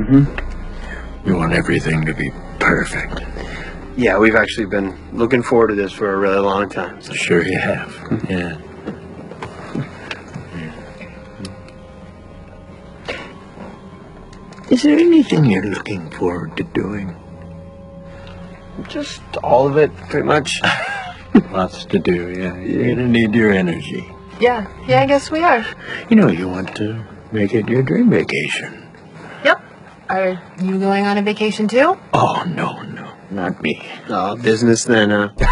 You want everything to be perfect. Yeah, we've actually been looking forward to this for a really long time. So. Sure you have. Yeah. Is there anything you're looking forward to doing? Just all of it, pretty much. Lots to do, yeah. You're gonna need your energy. Yeah, I guess we are. You know, you want to make it your dream vacation. Yep. Are you going on a vacation too? Oh, no, not me. Oh, business then,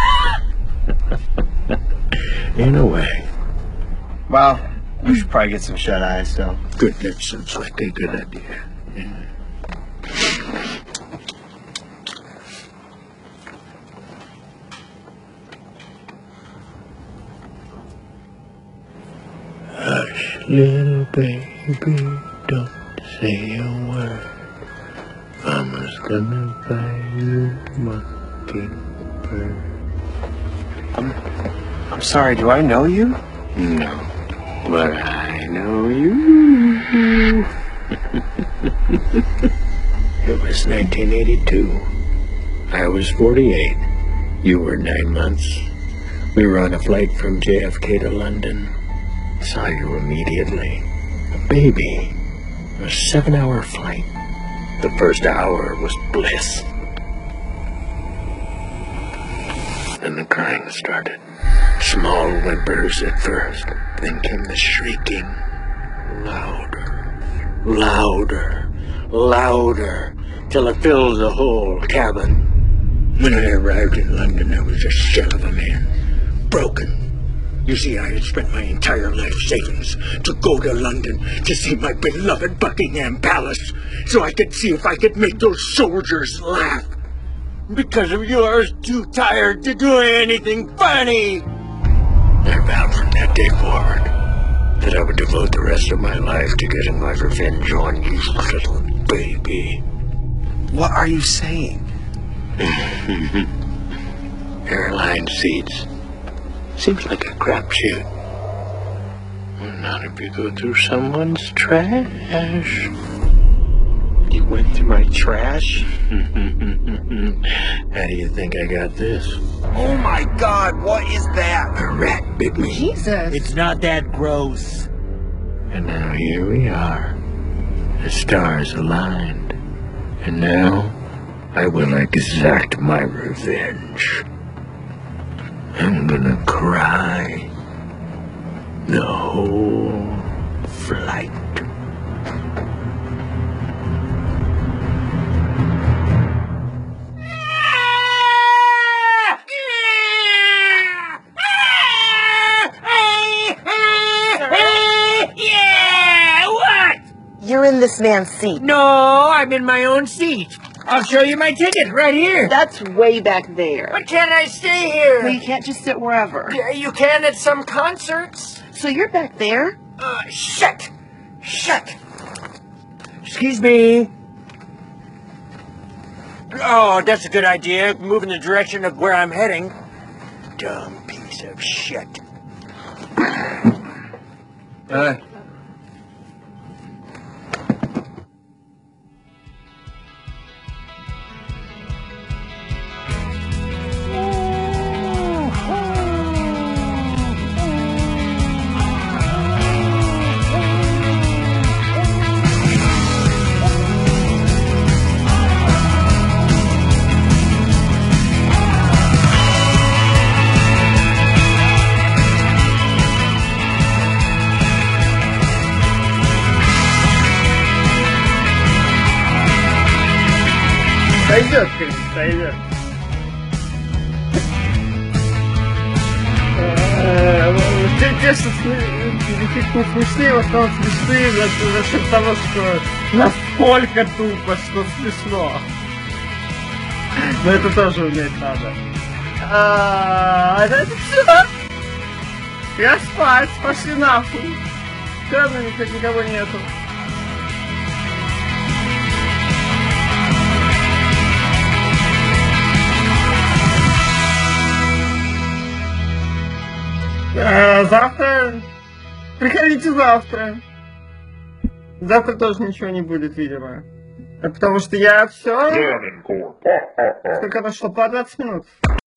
In a way. Well, we should probably get some shut-eye, so. Good, that sounds like a good idea. Yeah. Hush, little baby, don't say a word. Mama's gonna buy you a mockingbird. I'm sorry, do I know you? No, but I know you. It was 1982. I was 48. You were 9 months. We were on a flight from JFK to London. Saw you immediately. A baby. A 7-hour flight. The first hour was bliss. Then the crying started. Small whimpers at first. Then came the shrieking. Louder. Louder. Louder. Till it filled the whole cabin. When I arrived in London, I was a shell of a man. Broken. You see, I had spent my entire life savings to go to London to see my beloved Buckingham Palace so I could see if I could make those soldiers laugh. Because of you, I was too tired to do anything funny. I vowed from that day forward that I would devote the rest of my life to getting my revenge on you, little baby. What are you saying? Airline seats. Seems like a crapshoot. Not if you go through someone's trash. You went through my trash? How do you think I got this? Oh my God, what is that? A rat bit me. Jesus. It's not that gross. And now here we are. The stars aligned. And now I will exact my revenge. I'm gonna cry the whole flight. Yeah, what? You're in this man's seat. No, I'm in my own seat. I'll show you my ticket right here. That's way back there. But can't I stay here? Well, you can't just sit wherever. Yeah, you can at some concerts. So you're back there? Shut! Excuse me. Oh, that's a good idea. Move in the direction of where I'm heading. Dumb piece of shit. Сойдет, конечно, сойдет. Те, что смешные, в основном смешные за счет того, что настолько тупо, что смешно. Но это тоже уметь надо. Это все. Я спать, пошли нахуй. Все равно никого нету. Завтра... Приходите завтра. Завтра тоже ничего не будет, видимо. Потому что я все. Сколько прошло? По 20 минут.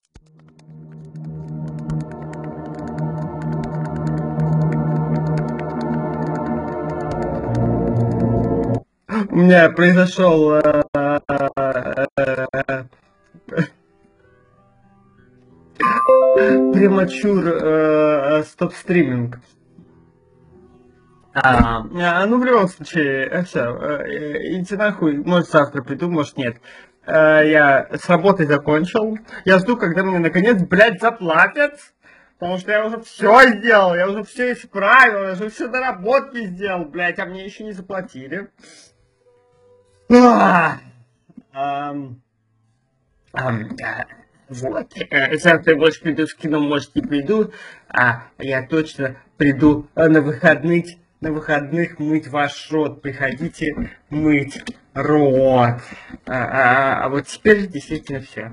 У меня произошел премачур стоп-стриминг. Ну, в любом случае, все, идите нахуй, может завтра приду, может нет. Я с работой закончил, я жду, когда мне наконец, блядь, заплатят, потому что я уже все сделал, я уже все исправил, я уже все доработки сделал, блядь, а мне еще не заплатили. Вот. Завтра я больше приду с кино, может не приду, а я точно приду на выходных мыть ваш рот. Приходите мыть рот. А вот теперь действительно все.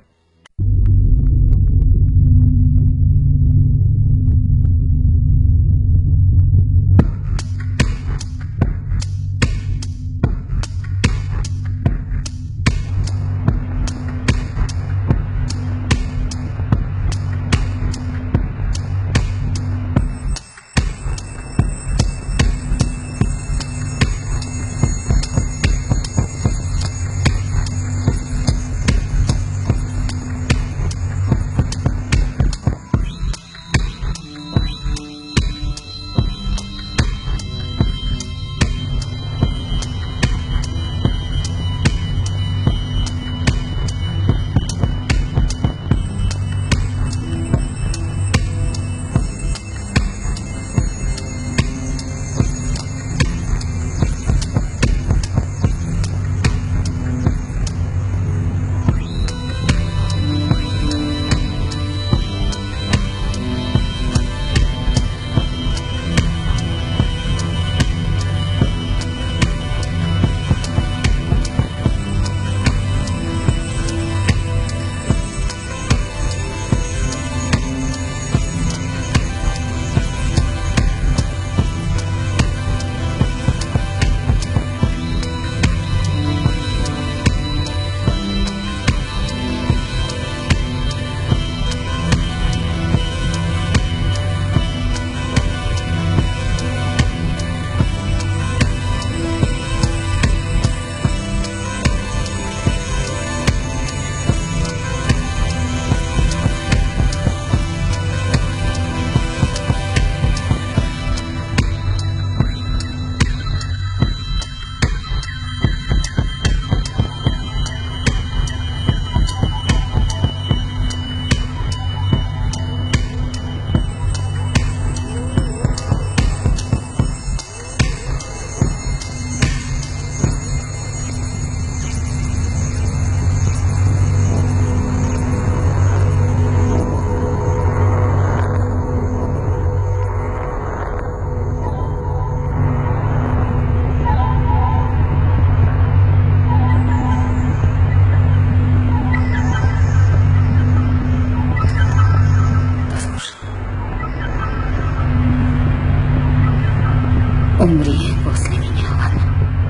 Умри после меня, ладно?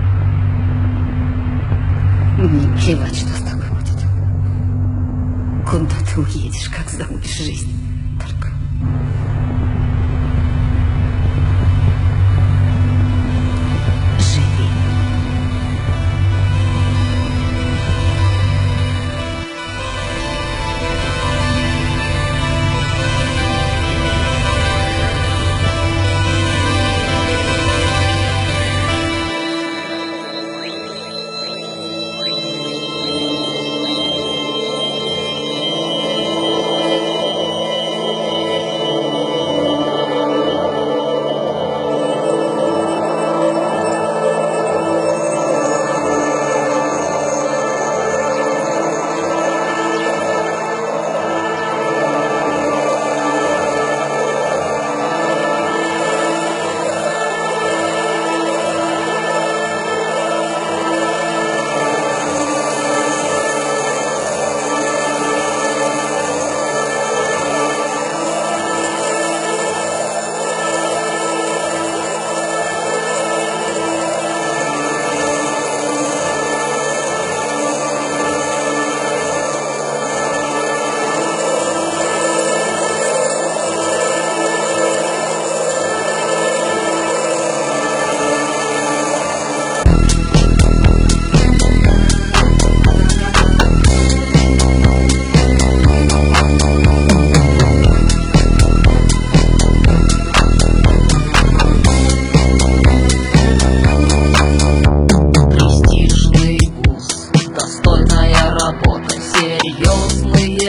Мне плевать, что с тобой будет. Куда ты уедешь, как забудешь жизнь? Только... живи.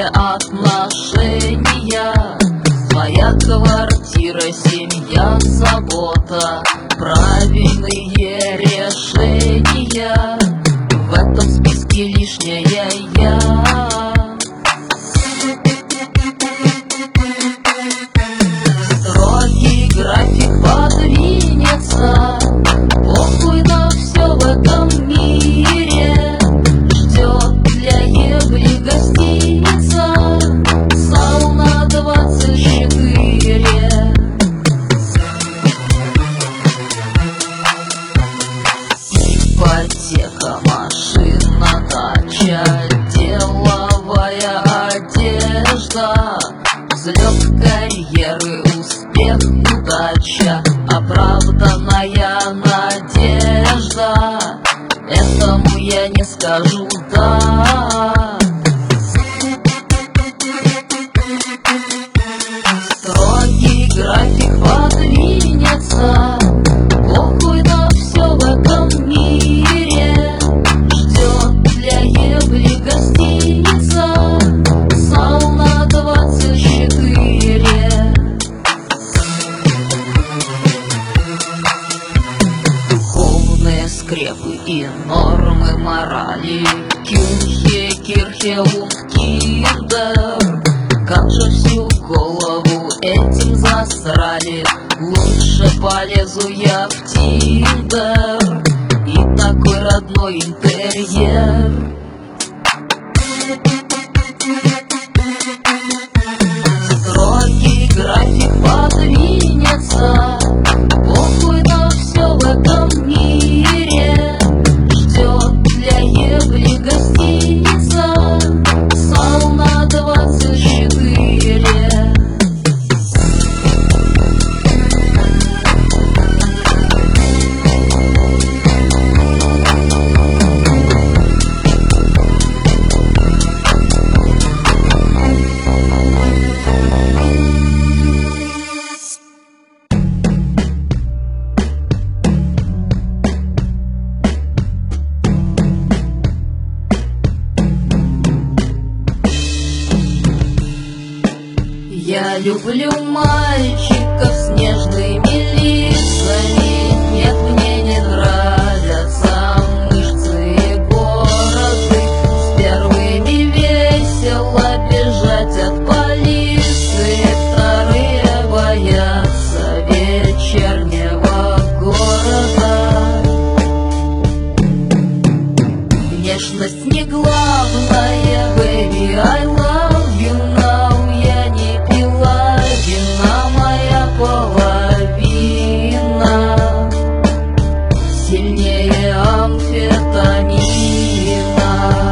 отношения. Твоя квартира, семья, забота, правильные решения. В этом списке лишняя я. Строгий график подвинется, похуй на все в этом мире. Ждет для ебли гостиница, сауна 24. Ипотека, машина, дача, деловая одежда, взлет карьеры, успех, удача, оправданная надежда. Этому я не скажу да. Строгий график подвинется, похуй на все в этом мире. Ждет для ебли гостиница, сауна 24. Духовные скрепы и нормы морали, кюнхе, кирхе, киндер. Как же всю голову этим засрали, лучше полезу я в Тиндер. И такой родной интерьер. Строгий график подвинется, похуй на все в этом мире. Ждет для ебли гостиница, сауна 24. Я люблю мальчиков с нежными лицами. Нет, мне не нравятся мышцы и бороды. С первыми весело бежать от полиции, вторые боятся вечернего города. Внешность не главное, baby, I love you now. Я не пила вина, моя половина сильнее амфетамина.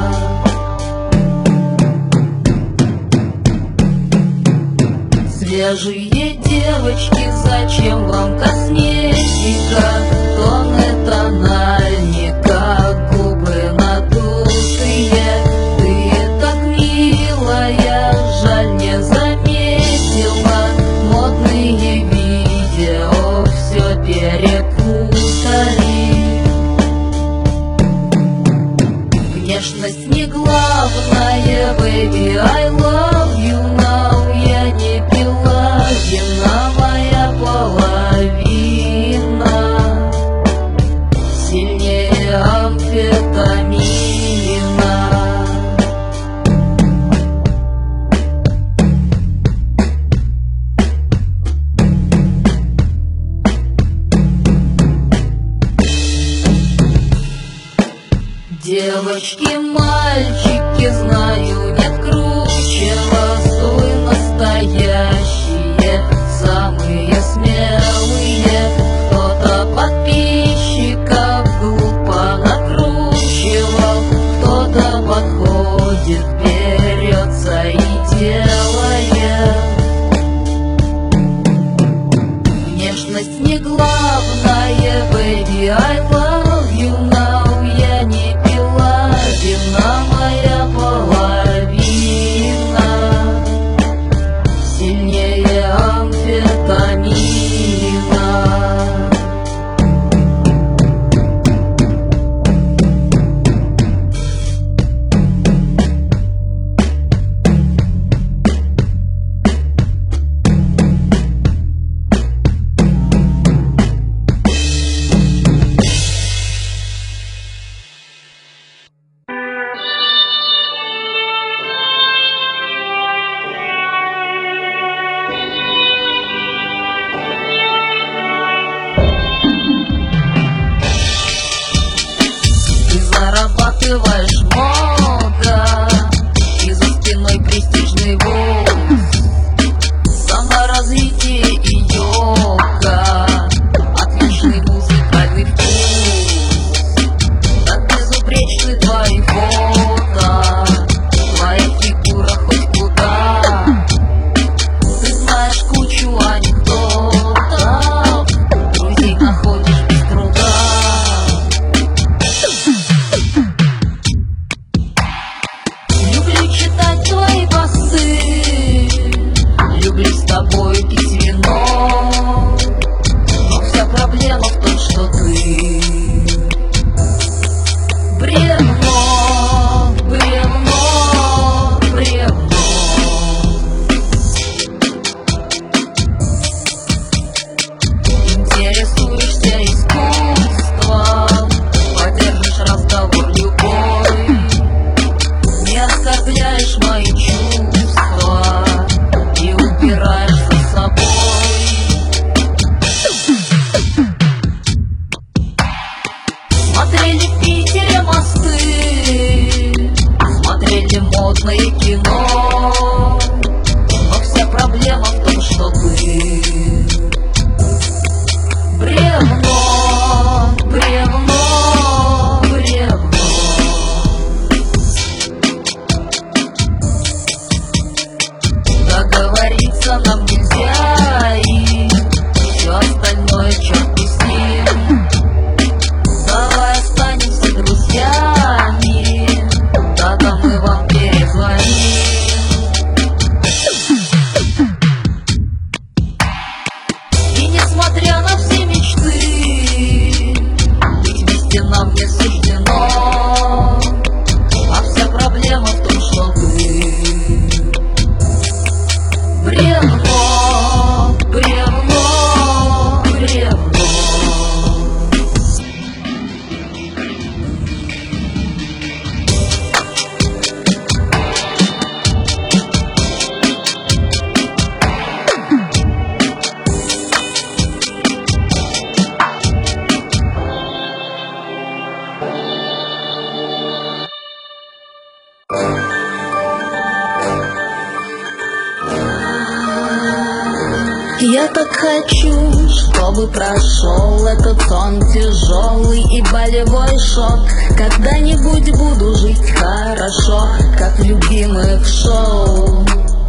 Свежие девочки, зачем вам косметика? Тоны тональника, губы надутые. Ты так милая, жаль не заметила. Модные видео все перепутали. Внешность не главное, baby, I love you now. Я не пила вина, моя половина сильнее амфетамина. Девочки, мальчики, знаю, нет круче вас. Вы настоящие, самые смелые. Кто-то подписчиков глупо накручивал, кто-то подходит, берется и делает. Внешность не главное, baby, I love you now. Я не пила вина, моя половина сильнее амфетамина. лучше твои фото, твоя фигура хоть куда. Ты знаешь кучу анекдотов, друзей находишь без труда. Люблю читать твои посты, люблю с тобой пить вино. Но вся проблема в том, что ты бревно, бревно, бревно. Интересуешься искусством, поддержишь разговор любой, не оскорбляешь мои чувства и убираешь за собой. Смотрели в Питере мосты, смотрели модное кино. Но вся проблема в том, что ты бревно, бревно, бревно. Договориться нам нельзя, и все остальное черт бы с ним. Давай останемся друзьями, тогда мы вам перезвоним. И несмотря на все мечты, быть вместе нам не суждено. А вся проблема в том, что ты бревно, бревно, бревно. Я так хочу, чтобы прошел этот сон тяжелый и болевой шок. Когда-нибудь буду жить хорошо, как в любимых шоу.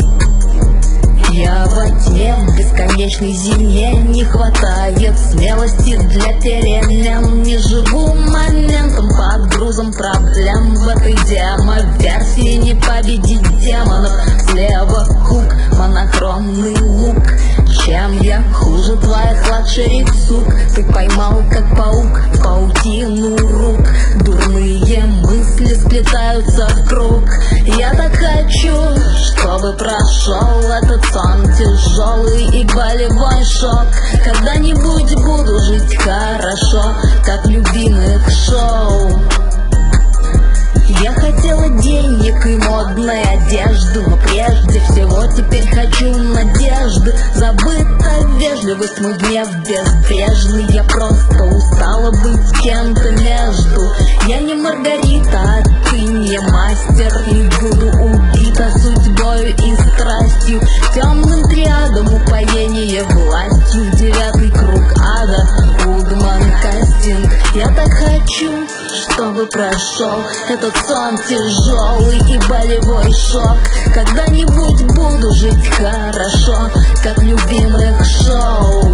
Я во тьме в бесконечной зиме, не хватает смелости для перемен. Не живу моментом под грузом проблем. В этой демо-версии не победить демонов. Слева хук, монохромный лук. Чем я хуже твоих лакшери сук? Ты поймал, как паук, в паутину рук. Дурные мысли сплетаются в круг. Я так хочу, чтобы прошел этот сон тяжелый и болевой шок. Когда-нибудь буду жить хорошо, как в любимых шоу. Я хотела денег и модной одежды, но прежде всего теперь хочу надежды. Забыта вежливость, мой гнев безбрежный. Я просто устала быть кем-то между. Я не Маргарита, а ты не мастер, и буду убита судьбою и страстью. Темным триадом упоение властью, в 9-й круг ада, Вудман кастинг. Я так хочу, чтобы прошел этот сон тяжелый и болевой шок. Когда-нибудь буду жить хорошо, как в любимых шоу.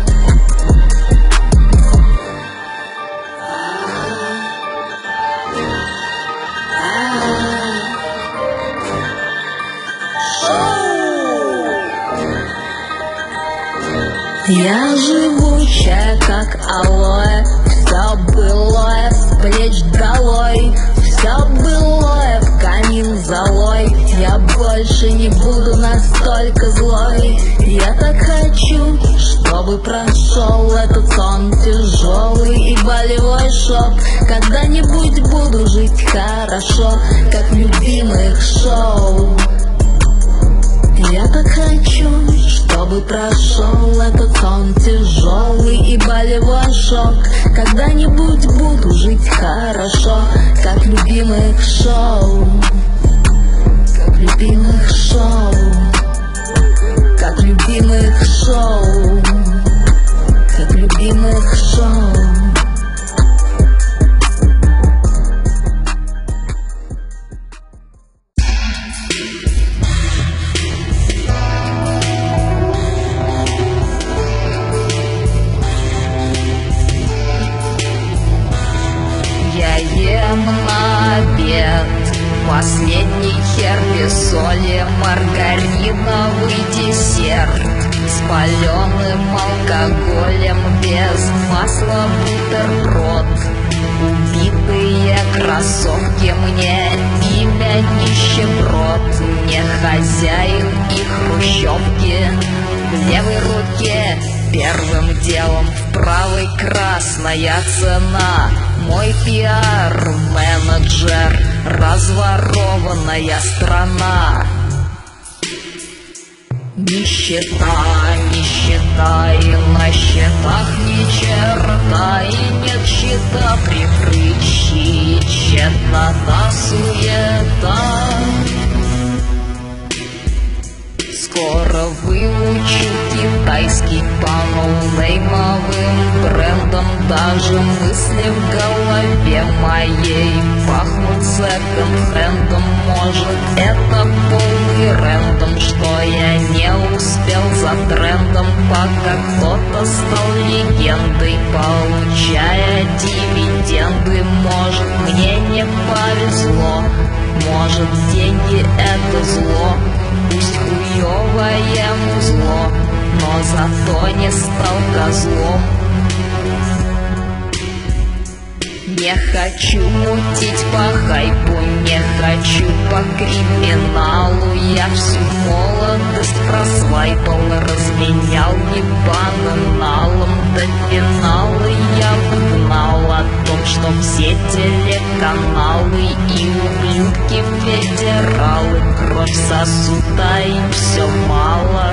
Я живучая, как алоэ, все былое с плеч долой, все былое в камин золой. Я больше не буду настолько злой. Я так хочу, чтобы прошел этот сон тяжелый и болевой шок. Когда-нибудь буду жить хорошо, как в любимых шоу. Я так хочу, чтобы прошел этот сон тяжелый и болевой шок. Когда-нибудь буду жить хорошо, как в любимых шоу. Как в любимых шоу. Как в любимых шоу. Как в любимых шоу. последний хер без соли, маргариновый десерт с паленым алкоголем, без масла бутерброд. Убитые кроссовки, мне имя нищеброд, не хозяин и хрущевки. В левой руке первым делом, в правой красная цена. Мой пиар-менеджер, разворованная страна. Нищета, нищета, и на счетах ни черта, и нет счета прикрыть щит, тщетнота, суета. Скоро выучу китайский по ноунеймовым брендам. Даже мысли в голове моей пахнут секонд-хендом. Может, это полный рэндом, что я не успел за трендом, пока кто-то стал легендой, получая дивиденды. Может, мне не повезло, может, деньги это зло. Пусть хуёвое музло, но зато не стал козлом. Не хочу мутить по хайпу, не хочу по криминалу. Я всю молодость просвайпал, разменял ебаным налом. До финала я узнал о том, что все телеканалы и ублюдки федералы кровь сосут, а им все мало.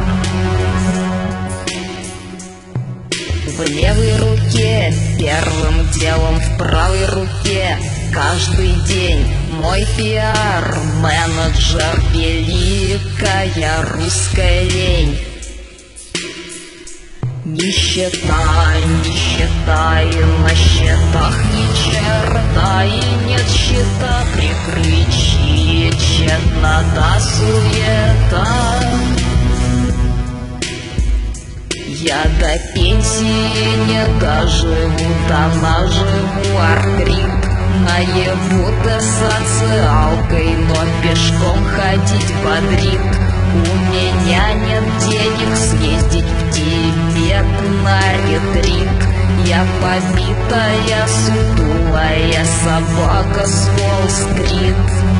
В левой руке первым делом, в правой руке каждый день мой пиар-менеджер, великая русская лень. Нищета, нищета, и на счетах ни черта, и нет счета прикрыть щит, тщетнота, суета. Я до пенсии не доживу, да наживу артрит. Наебута социалкой, но пешком ходить бодрит. У меня нет денег съездить в Тибет на ретрит. Я побитая, сутулая собака с Уолл-стрит.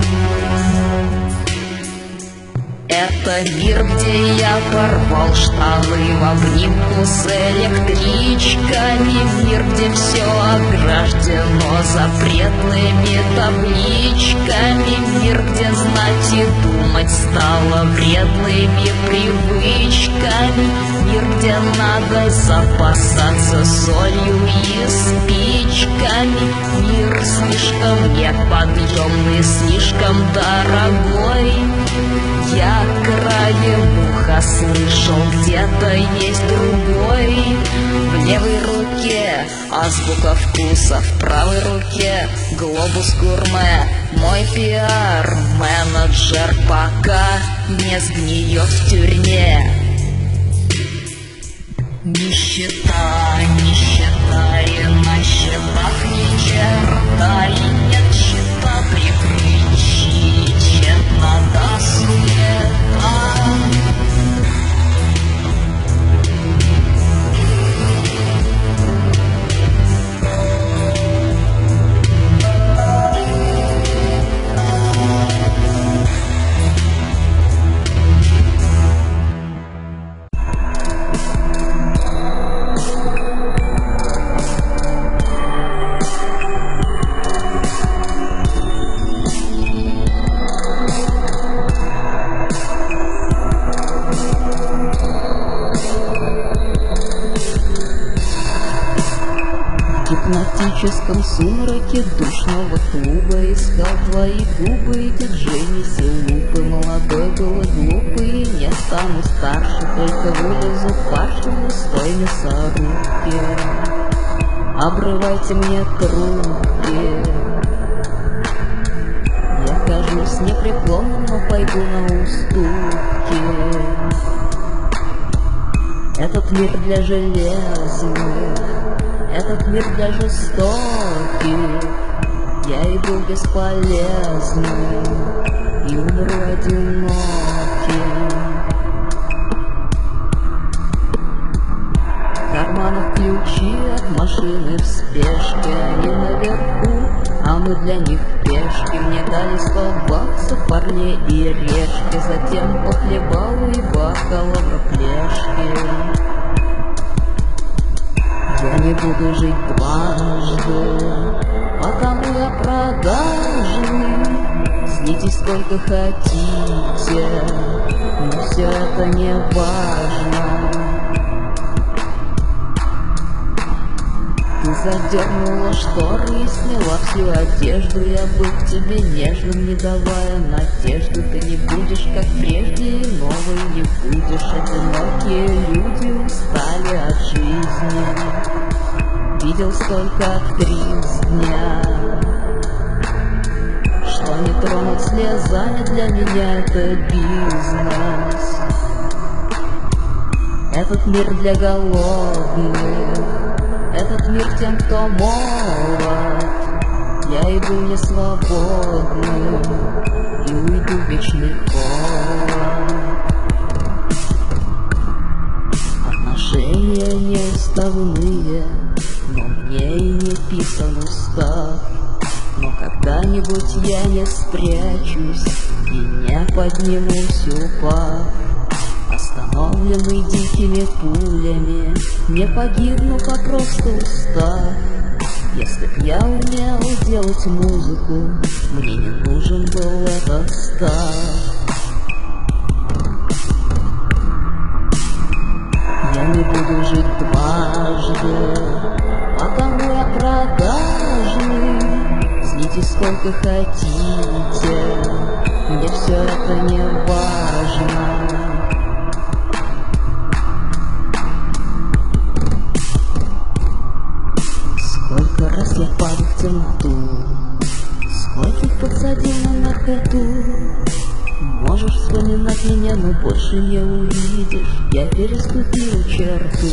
Это мир, где я порвал штаны в обнимку с электричками. Мир, где все ограждено запретными табличками. Мир, где знать и думать стало вредными привычками. Мир, где надо запасаться солью и спичками. Мир слишком неподъемный, слишком дорогой. Я краем уха слышал, где-то есть другой. В левой руке азбука вкуса, в правой руке глобус гурме. Мой пиар-менеджер пока не сгниет в тюрьме. Нищета, нищета, и на счетах ни черта, и нет счета прикрыть щит, тщетнота, суета. В гипнотическом сумраке душного клуба искал твои губы, и диджей месил лупы. Молодой был и глупый, не стану старше, только вылезу паршем из той мясорубки. Обрывайте мне трубки. Я кажусь непреклонным, но пойду на уступки. Этот мир для железных, этот мир для жестоких. Я иду бесполезным и умру одиноким. В карманах ключи от машины в спешке, они наверху, а мы для них пешки. Мне дали 100 баксов, парней и решки, затем похлебал и бакалавра плешки. Я не буду жить дважды, потому я продажный. Снитесь сколько хотите, но все это не важно. Ты задернула шторы и сняла всю одежду. Я был к тебе нежным, не давая надежды. Ты не будешь как прежде, и новой не будешь. Одинокие люди устали от жизни. Видел столько актрис дня, что не тронут слезами, для меня это бизнес. Этот мир для голодных, этот мир тем, кто молод. Я иду не свободным и уйду в вечный холод. Отношения неуставные, но мне и не писан устав. Но когда-нибудь я не спрячусь и не поднимусь, упав. Остановленный дикими пулями, не погибну, а просто устав. Если б я умел делать музыку, мне не нужен был этот став. Я не буду жить дважды, потому я продажный. Снитесь сколько хотите, мне все это не важно. Сколько раз я падал в темноту, скольких подсадил на наркоту. Можешь вспоминать меня, но больше не увидишь. Я переступил черту.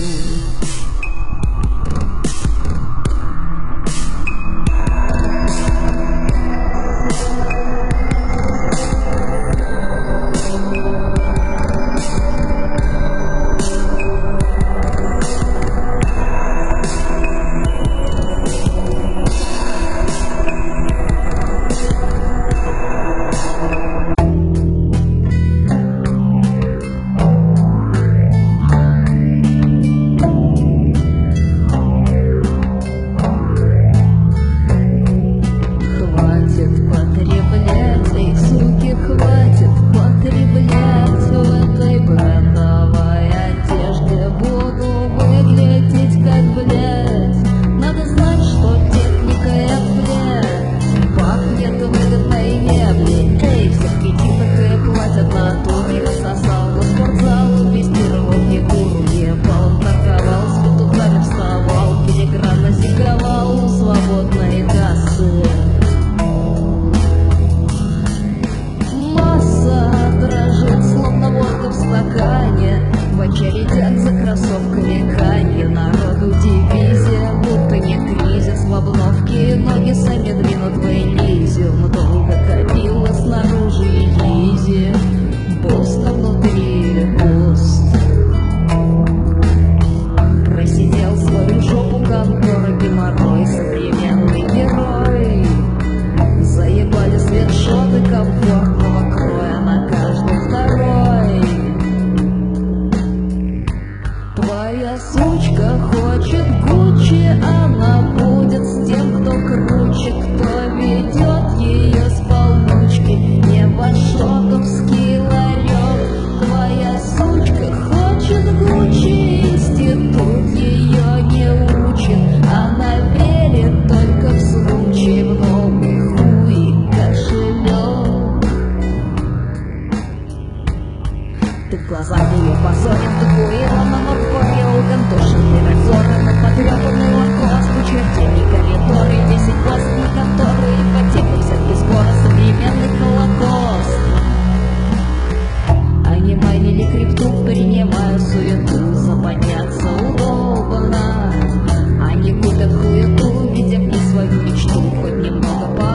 Хоть немного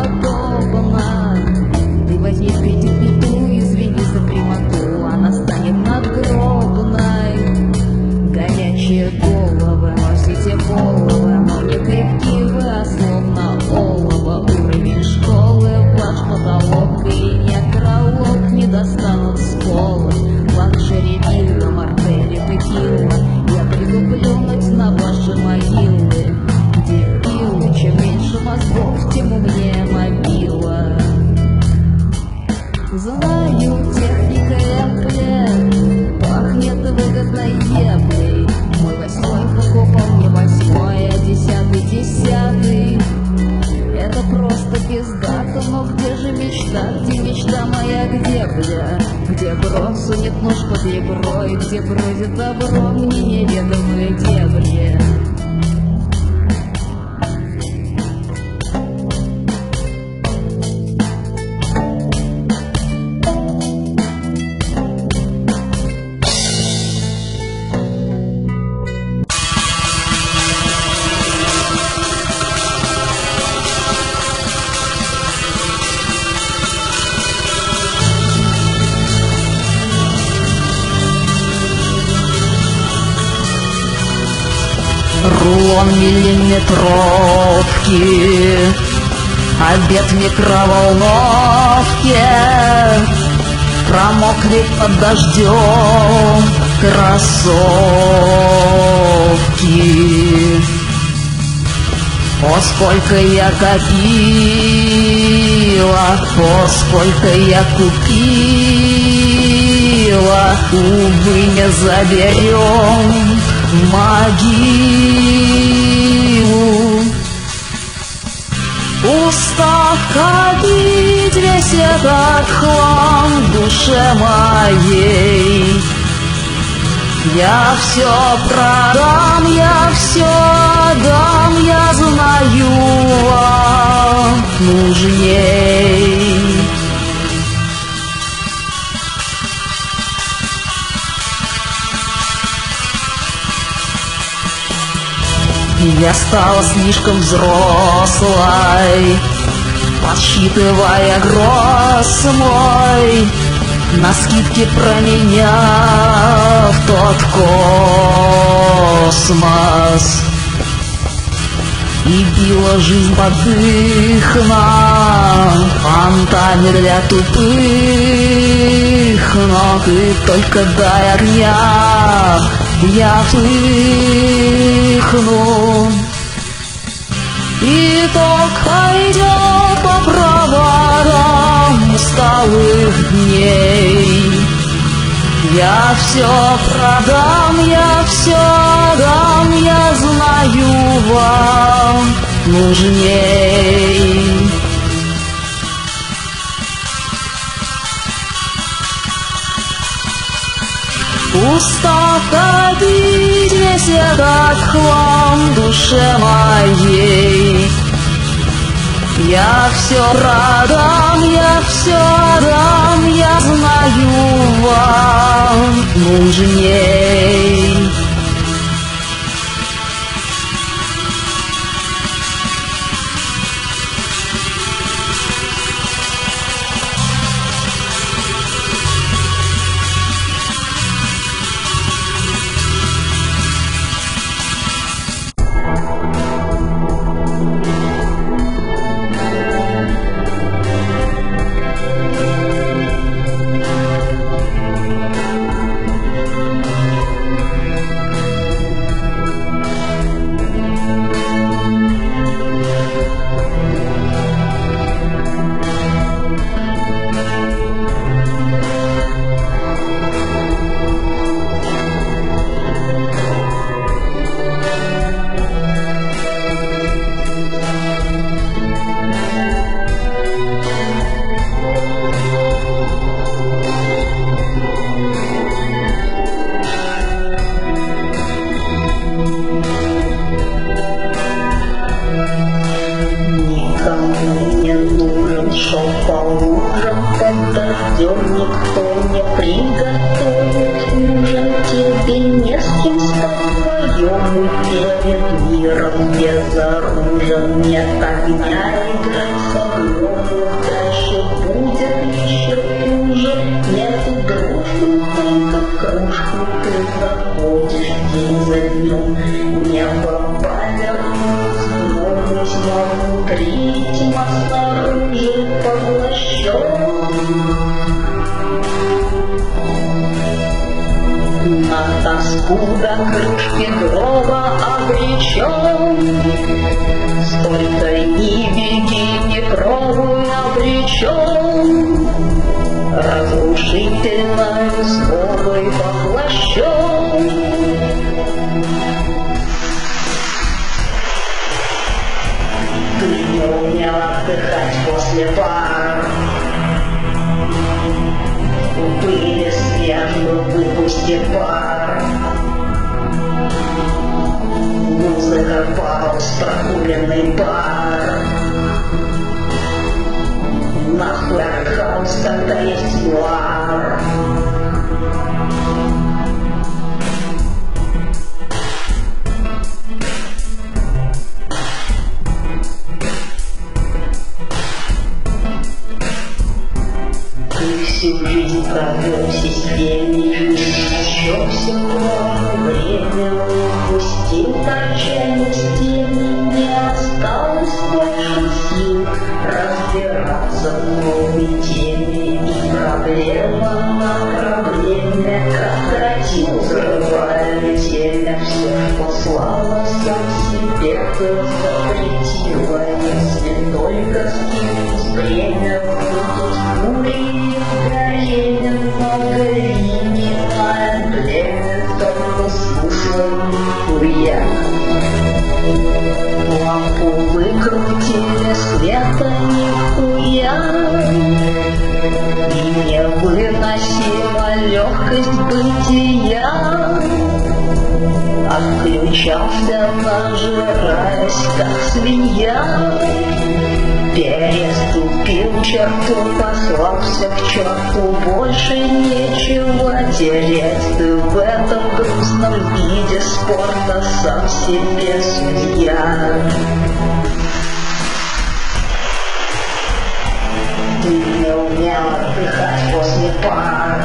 Знаю, техника Эппле пахнет выгодной еблей. Мой 8-й покупал не 8-й, а 10-й. Это просто пиздато, но где же мечта? Где мечта моя, где, бля? Где брод сунет нож под ребро, и где бродит добро мне неведомые дебри? Рулон миллиметровки, обед в микроволновке, промокли под дождем кроссовки. О, сколько я копила, о, сколько я купила, увы, не заберем могилу. Устав копить весь этот хлам в душе моей, я все продам, я все дам, я знаю вам нужней. Я стала слишком взрослой, подсчитывая гроз мой, на скидке променяв тот космос. И била жизнь под дых нам фонтане для тупых ног. И только дай огня, я вспыхну, и ток пойдет по проводам усталых дней. Я все продам, я все дам, я знаю вам нужней. Устав копить весь этот хлам в душе моей, я все продам, я все дам, я знаю вам нужней. Никто не приготовит ужин, тебе не с кем с тобою перед миром безоружен. Нет огня, играть с огнем, дальше будет еще хуже. Нету дружбы, только кружку ты заходишь день за днем. Небо повернулось, но весьма внутри, тьма снаружи поглощен. На тоску до крышки гроба обречен, сколько ни беги, ни пробуй обречен. решительно с новой поглощен. Ты не умел отдыхать после пар. Были свежи, выпусти пар. Музыка, пауз, прогуленный бар. Нахуй хаос, когда есть нуар. Всю жизнь провел в системе, еще всего время упустил торчание в стене, не осталось больше сил разбираться в новой теме, и проблема на проблеме, как кротил, взрывая темя, все послала сам себе, запретила, если только скинуть время, будут пули. Много линия, племя, только слушай, хуя. Лампу выкрутили, света нихуя. И невыносима легкость бытия. Отключался, нажираясь, как свинья. Переступил черту, послался к черту, больше нечего терять. Ты в этом грустном виде спорта сам себе судья. Ты не умел отдыхать после пар.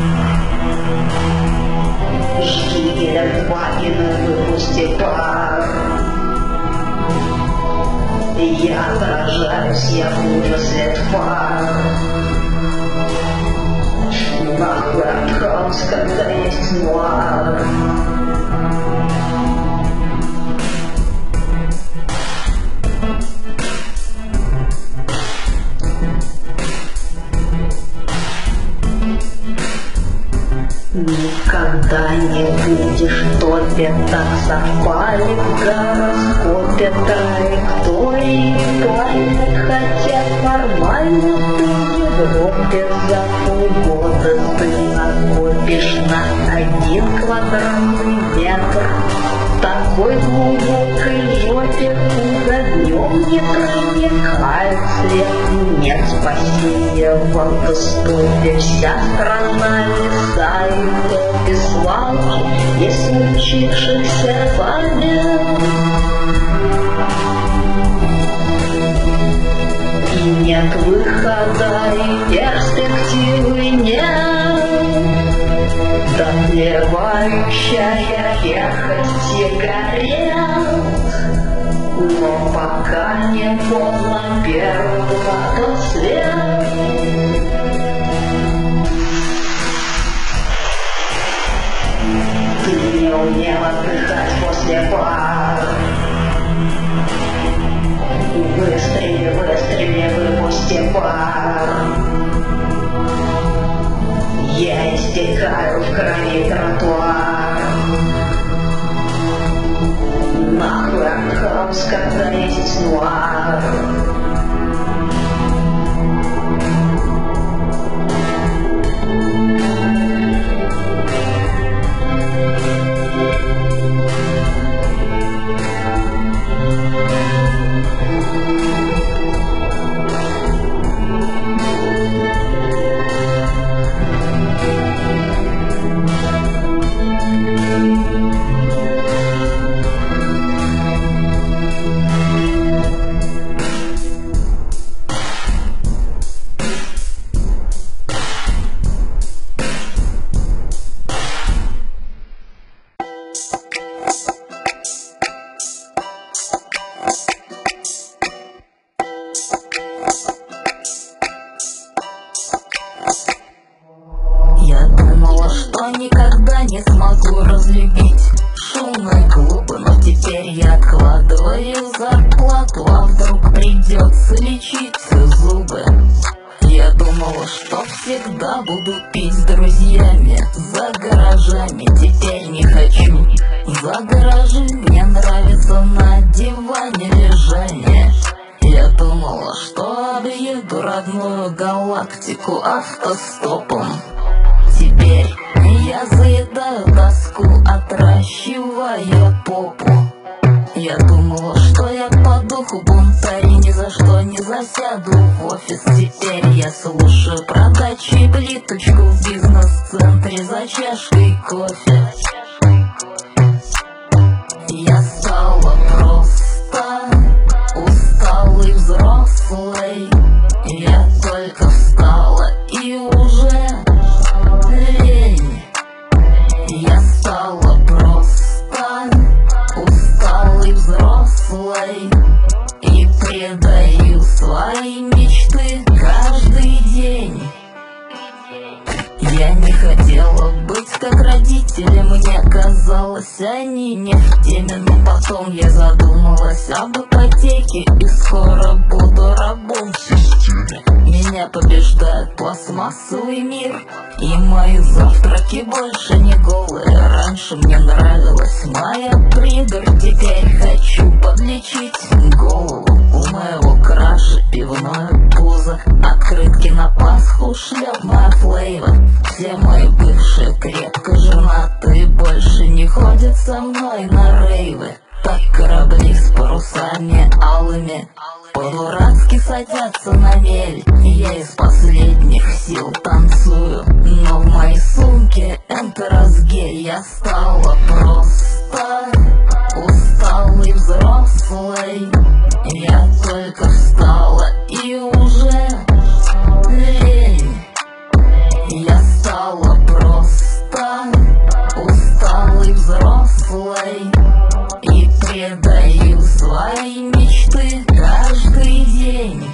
Жги Гелендвагена, выпусти пар. Я отражаюсь, я хуже свет фар. Нахуй артхаус, когда есть нуар. Никогда не будешь в топе, так совпали в гороскопе траектории планет, хотя формально ты в Европе за полгода ты накопишь на 1 квадратный метр. В такой глубокой жопе, куда днем не проникает свет, нет спасения в автостопе. Вся страна леса и топи свалки и случившихся побед. И нет выхода, и перспективы нет. Дотлевающая ехать сигарет. Но пока не поздно, первого тот свет. Ты не умел отдыхать после пар. Выстрели, выстрели, выпусти пар. Я истекаю в крови тротуар. Нахуй артхаус, когда есть нуар. Никогда не смогу разлюбить шумные клубы, но теперь я откладываю зарплату, а вдруг придется лечить зубы. Я думаю, думала, что всегда буду пить с друзьями за гаражами, теперь не хочу. За гаражи мне нравится на диване лежание. Я думала, что объеду родную галактику автостопом. Теперь я заедаю тоску, отращивая попу. Я думала, что я по духу бунтарь, ни за что не засяду в офис. Теперь я слушаю про дачу и плиточку в бизнес-центре за чашкой кофе. Я стала просто усталый взрослый. Я только встала и уже лень. Я стала просто усталый взрослый и предаю свои мечты каждый день. Я не хотела быть как родители, мне казалось, они не в теме. Но потом я задумалась об ипотеке и скоро буду рабом в системе. Меня побеждает пластмассовый мир, и мои завтраки больше не голые. Раньше мне нравилась моя пригорь, теперь хочу подлечить голову. У моего краша пивное пузо, открытки на Пасху шлет моя флейва. Все мои бывшие крепко женатые больше не ходят со мной на рейвы. Так корабли с парусами алыми по-дурацки садятся на мель. Я из последних сил танцую, но в моей сумке энтеросгель. Я стала просто усталый взрослый. Я только встала и уже лень. Я стала просто усталый взрослый и предаю свои мечты каждый день.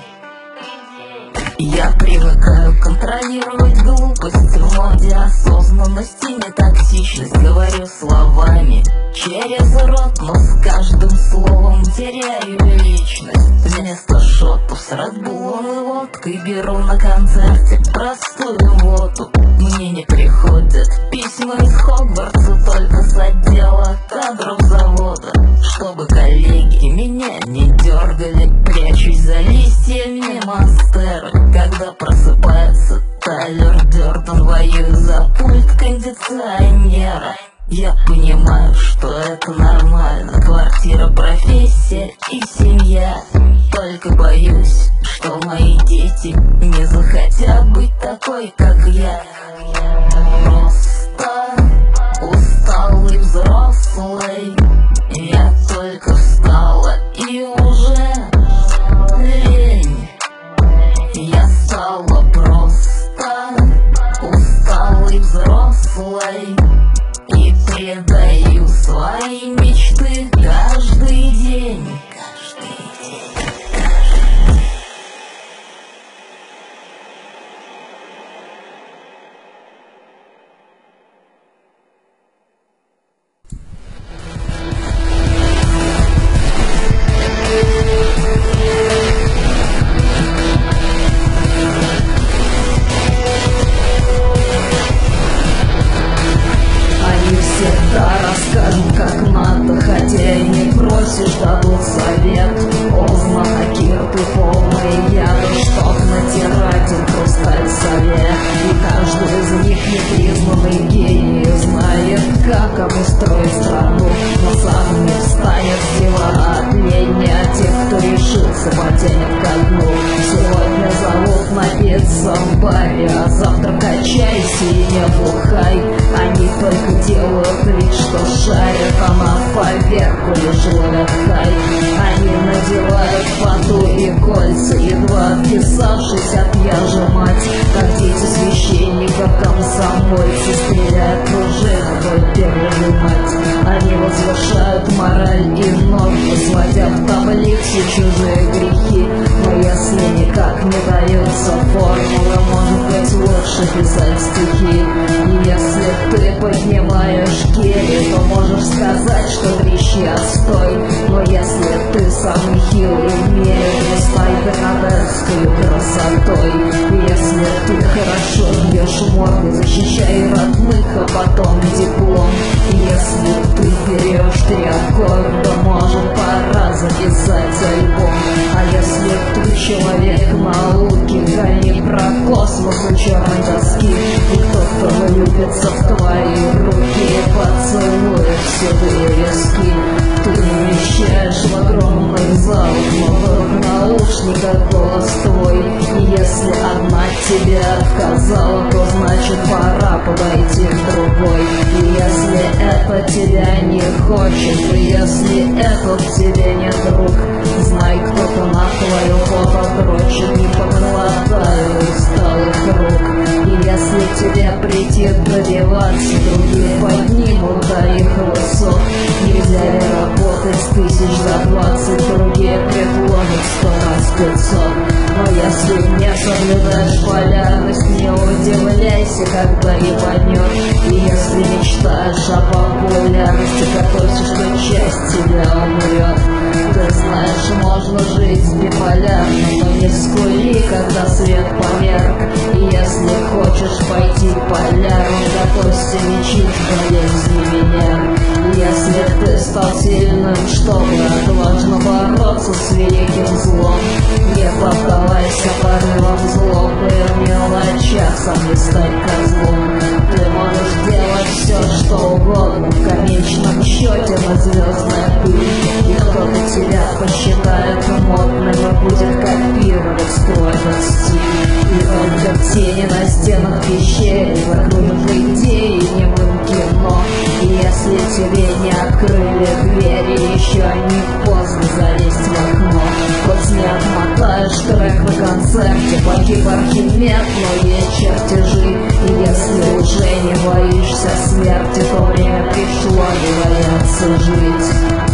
Я привыкаю контролировать глупость, в моде осознанности не токсичность. Говорю словами через рот, но с каждым словом теряю личность. Вместо шотов с Редбулом и водкой беру на концерте простую воду. Мне не приходят письма из Хогвартса, только с отдела кадров завода. Чтобы коллеги меня не дергали, прячусь за листьями монстеры. Когда просыпается Тайлер Дёрден, воюю за пульт кондиционера. Я понимаю, что это нормально. Квартира, профессия и семья. Только боюсь, что мои дети не захотят быть такой, как я. Просто усталый взрослый. Я только встала и уже лень. Я стала просто усталый взрослый и предаю свои мечты каждый день. Расскажут, как надо, хотя и не просишь, дадут совет. Ознак, кирпы полные яда, чтоб натирать им хрусталь совет. И каждый из них непризнанный гений знает, как обустроить страну, но сам не встанет с дела от лени, а тех, кто решился, потянет ко дну. Сегодня зовут напиться в баре, а завтра качайся и не бухай. Они только делают вид, что шарят, а на поверху лишь ловят хай. Они надевают фату и кольца, едва отписавшись от яжа мать. Как дети священников, комсомольцы, стреляют пружины, вдоль первую мать. Они возвышают мораль и нормы, сводя в таблицу чужие грехи. Но если никак не даются формулы, может быть лучше писать стихи. И если ты поднимаешь гири, то можешь сказать, что дрищи отстой. Но если ты самый хилый в мире, блистай гранадерской красотой. И если ты хорошо бьешь морды, защищай родных, а потом диплом. И если ты берешь 3 аккорда, может пора записать альбом. А если ты человек науки, гони про космос на черной доске. И кто-то влюбится в твои руки и поцелует седые виски. Ты вещаешь в огромных залах, но в наушниках голос твой. И если одна тебе отказала, то значит пора подойти к другой. И если это тебя не хочет, и если этот тебе не друг, знай, кто-то на твое фото дрочит, не поглотаю усталых рук. И если тебе претит добиваться, другие поднимут до их высот. Нельзя ли работать 1000 за 20, другие преклонят 100 раз 500. Но если не соблюдаешь полярность, не удивляйся, когда ебанет. И если мечтаешь о популярности, готовься, что часть тебя умрет. Ты знаешь, можно жить биполярно, но не скули, когда свет померк. И если хочешь пойти полярно, готовься лечить болезни меня. Если ты стал сильным, чтобы отважно бороться с великим злом, не поддавайся порывам злобы, в мелочах сам не стать козлом. Ты можешь делать все, что угодно, в конечном счете на звездная пыль. И кто-то тебя посчитает модным и будет копировать стройный стиль. И только тени на стенах пещеры закроют идеи немым кино. И если тебе не открыли двери, еще не поздно залезть в окно. Хоть не отмотаешь трек на концерте, погиб Архимед, но есть чертежи. И если уже не боишься смерти, то время пришло не бояться жить.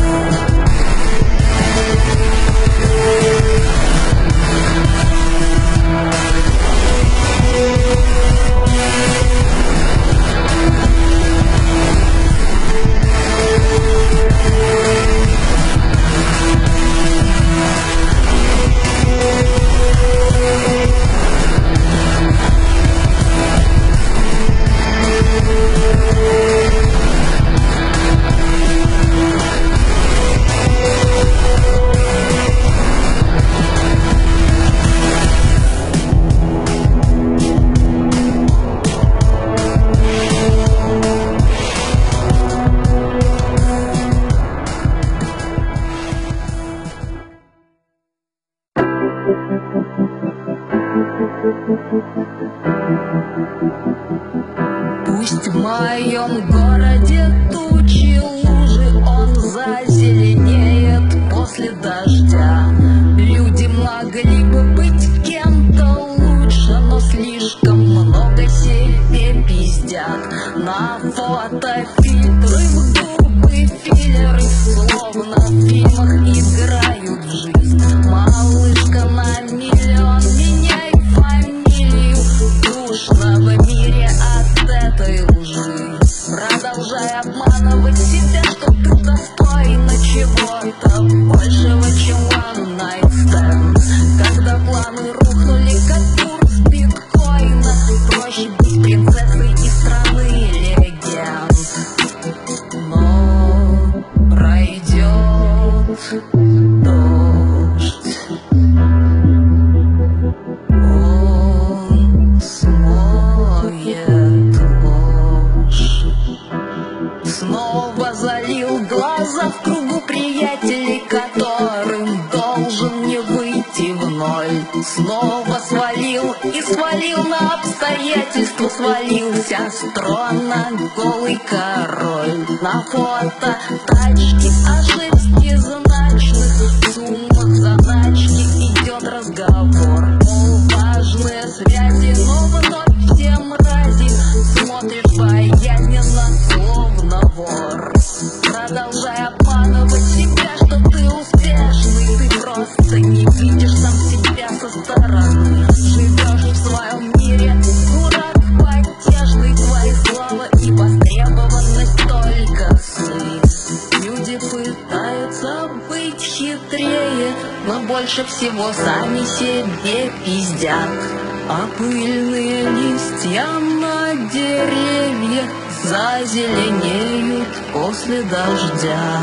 Пусть в моем городе тучи лужи, он зазеленеет после дождя. Люди могли бы быть кем-то лучше, но слишком много себе пиздят. На фотофильтры, в губы филлеры, словно в фильмах играют в жизнь. Малышка на миллион, меняй фамилию, душно в мире от этой лжи. Продолжай обманывать себя, что ты достойна чего-то большего, чем one night stand. Когда планы рухнули, как курс биткоина, проще быть принцессой из страны легенд. Но пройдет дождь, он смоет ложь. Снова залил глаза в кругу приятелей, которым должен не выйти в ноль. Снова свалил и свалил на обстоятельства, свалился с трона голый король. На фото тачки о шестизначных суммах заначки идет разговор. Мол, важные связи, но вновь все мрази, смотришь боязненно, словно вор. Продолжай обманывать себя, что ты успешный, ты просто не видишь сам себя со стороны. Живешь в своем мире, дурак больше всего сами себе пиздят. А пыльные листья на деревьях зазеленеют после дождя.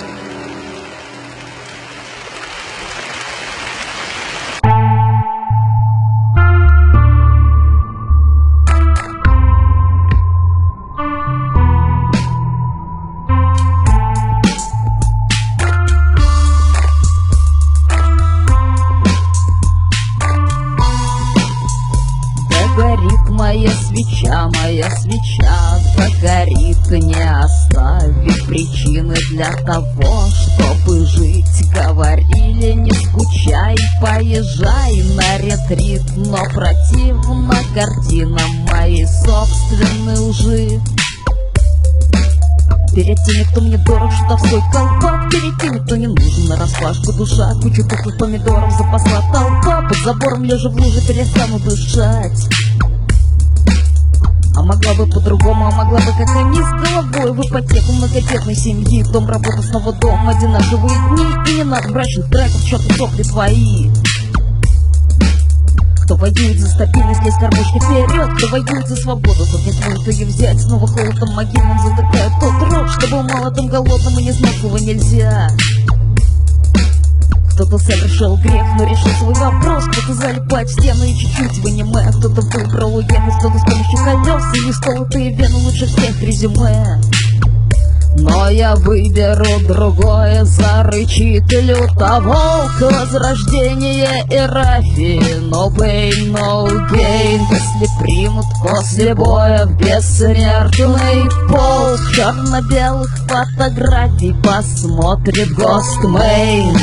Моя свеча догорит, не оставив причины для того, чтобы жить. Говорили, не скучай, поезжай на ретрит, но противна картина моей собственной лжи. Перед теми, кто мне дорог, шутовской колпак. Перед теми, кто не нужен, нараспашку душа. Кучу тухлых помидоров запасла толпа. Под забором лежа в луже, перестану дышать. А могла бы по-другому, а могла бы как они, с головой в ипотеку многодетной семьи. Дом, работа, снова дом, одинаковые дни. И не надо брачных треков, чёрты сопли твои. Кто воюет за стабильность, лезь кормушки вперед. Кто воюет за свободу, тот не сможет ее взять. Снова холодом могильным затыкает тот рот, что был молодым, голодным и не знал, кого нельзя. Кто-то совершил грех, но решил свой вопрос. Кто-то залипает в стену и чуть-чуть в аниме. А кто-то выбрал уехать, кто-то с помощью колес. И не столотые вены лучше всех резюме. Но я выберу другое, зарычит лютоволк. Возрождение Ирафии, no pain, no gain. Если примут после боя в бессмертный полк, черно-белых фотографий посмотрит Гостмейн.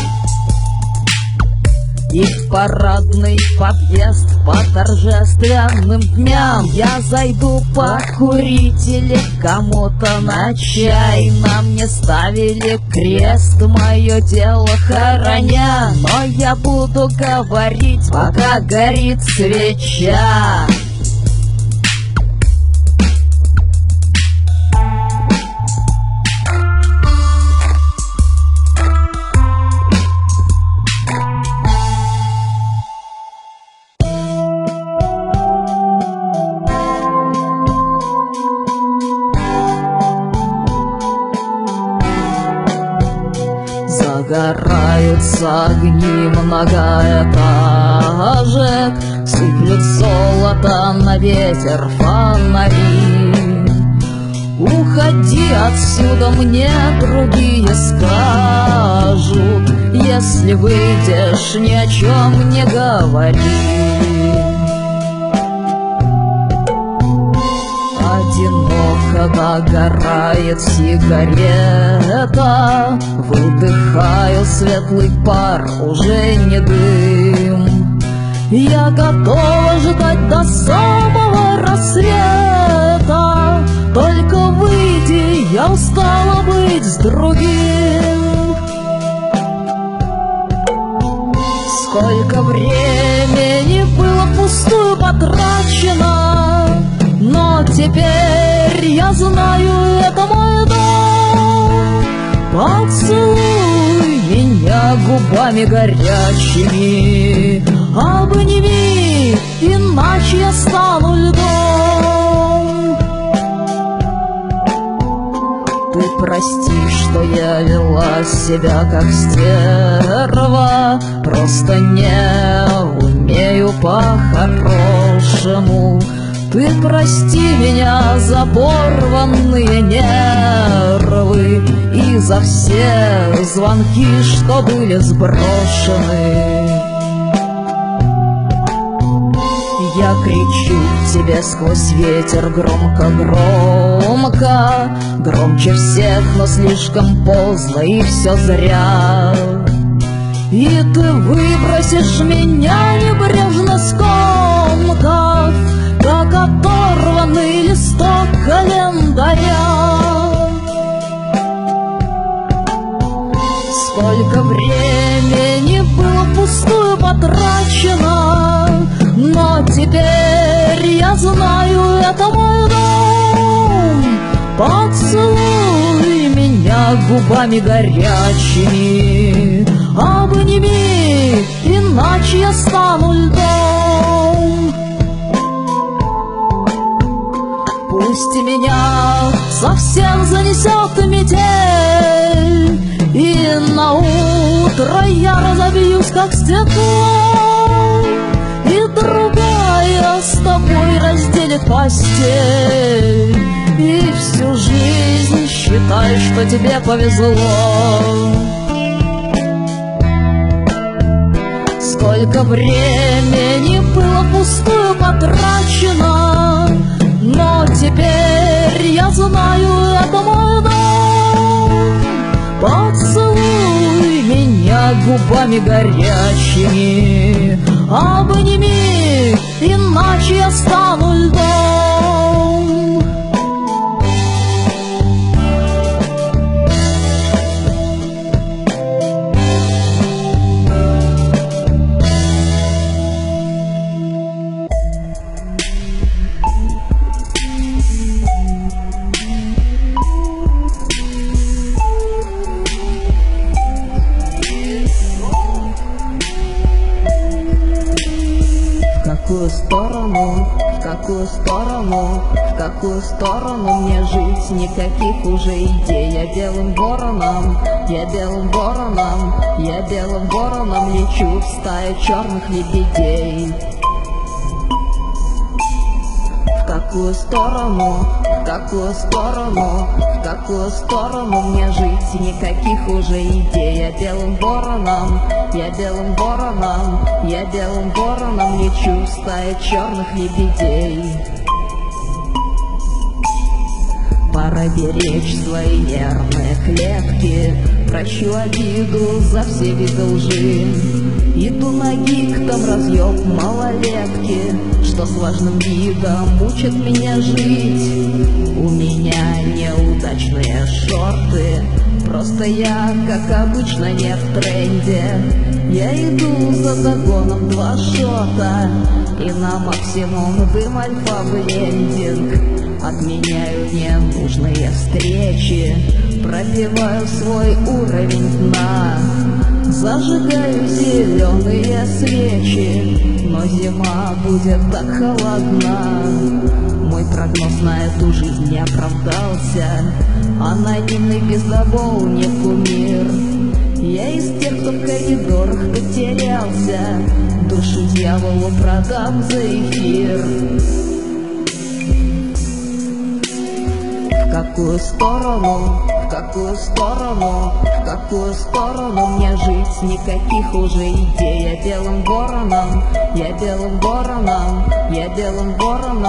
И в парадный подъезд по торжественным дням я зайду покурить или кому-то на чай. На мне ставили крест, мое дело хороня, но я буду говорить, пока горит свеча. Загораются огни многоэтажек, сыплют золото на ветер фонари. Уходи отсюда, мне другие скажут, если выйдешь, ни о чем не говори. Одиноко догорает сигарета, выдыхаю светлый пар, уже не дым. Я готова ждать до самого рассвета, только выйди, я устала быть с другим. Сколько времени было впустую потрачено, но теперь я знаю, это мой дом. Поцелуй меня губами горячими, обними, иначе я стану льдом. Ты прости, что я вела себя как стерва, просто не умею по-хорошему. Ты прости меня за порванные нервы и за все звонки, что были сброшены. Я кричу тебе сквозь ветер громко-громко, громче всех, но слишком поздно и все зря. И ты выбросишь меня небрежно скомкав, как оторванный листок календаря. Сколько времени было впустую потрачено, но теперь я знаю, это мой дом. Поцелуй меня губами горячими, обними, иначе я стану льдом. Пусть меня совсем занесет метель, и на утро я разобьюсь, как стекло, и другая с тобой разделит постель, и всю жизнь считай, что тебе повезло. Сколько времени было пустую потрачено, но теперь я знаю, это мой дом. Поцелуй меня губами горячими, обними, иначе я стану льдом. В какую сторону мне жить? Никаких уже идей. Я белым вороном, я белым вороном, я белым вороном лечу в стаю черных лебедей. В какую сторону, в какую сторону, в какую сторону мне жить? Никаких уже идей. Я белым вороном, я белым вороном, я белым вороном лечу в стаю черных лебедей. Пора беречь свои нервные клетки, прощу обиду за все виды лжи. Иду на гик, там разъеб малолетки, что с важным видом учат меня жить. У меня неудачные шорты, просто я, как обычно, не в тренде. Я иду за догоном 2 шота, и на максимум дым альфа-блендинг. Отменяю ненужные встречи, пробиваю свой уровень дна, зажигаю зеленые свечи, но зима будет так холодна. Мой прогноз на эту жизнь не оправдался, анонимный пиздобол не кумир. Я из тех, кто в коридорах потерялся, душу дьяволу продам за эфир. В какую сторону, в какую сторону, в какую сторону мне жить? Никаких уже идей. Я белым вороном, я белым вороном, я белым вороном